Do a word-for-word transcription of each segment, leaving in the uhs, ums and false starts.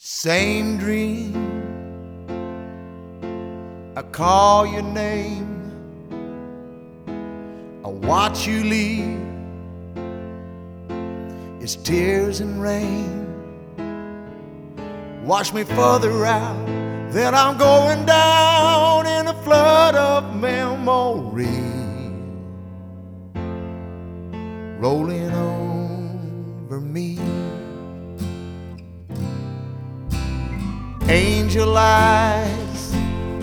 Same dream, I call your name, I watch you leave. It's tears and rain, wash me further out, then I'm going down in a flood of memory, rolling over me. Angel eyes,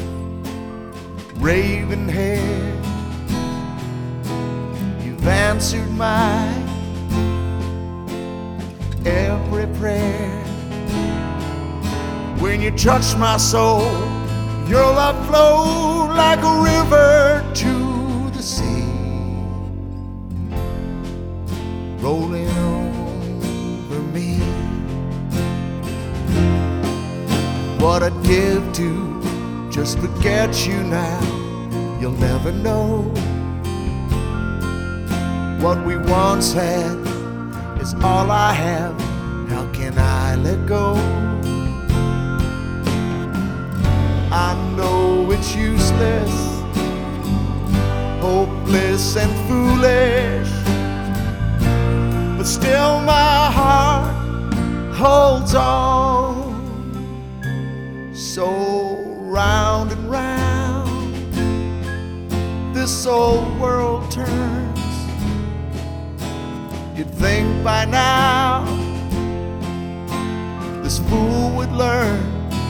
raven hair, you've answered my every prayer. When you touch my soul, your love flowed like a river to the sea, rolling over me. What I'd give to just forget you now. You'll never know what we once had is all I have. How can I let go? I know it's useless, hopeless and foolish, but still my heart holds on. So round and round this old world turns. You'd think by now this fool would learn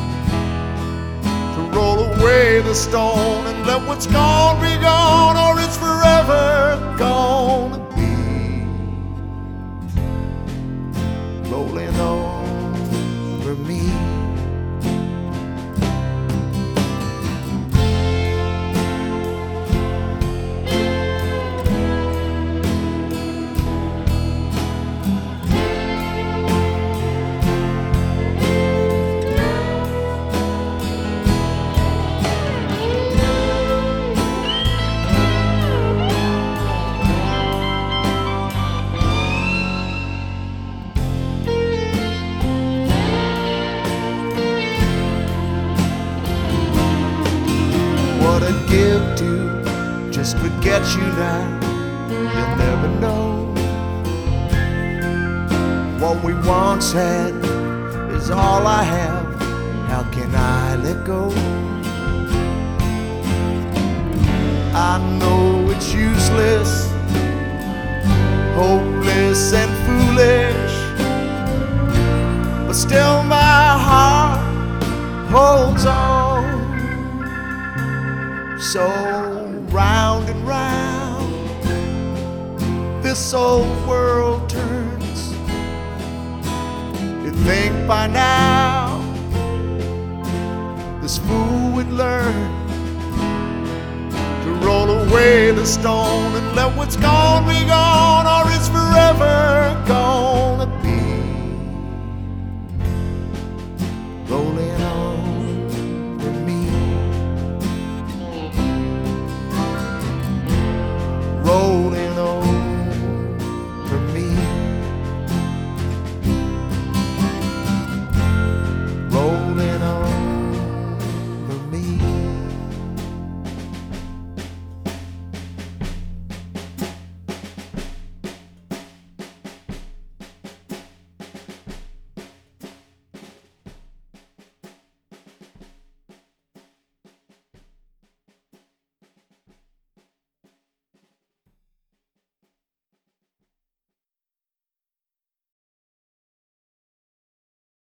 to roll away the stone and let what's gone be gone, or it's forever gonna be rolling over me. What I'd give to just forget you now. You'll never know what we once had is all I have. How can I let go? I know it's useless, hopeless and foolish, but still my heart holds on. So round and round this old world turns. You'd think by now this fool would learn to roll away the stone and let what's gone be gone, or it's forever gonna be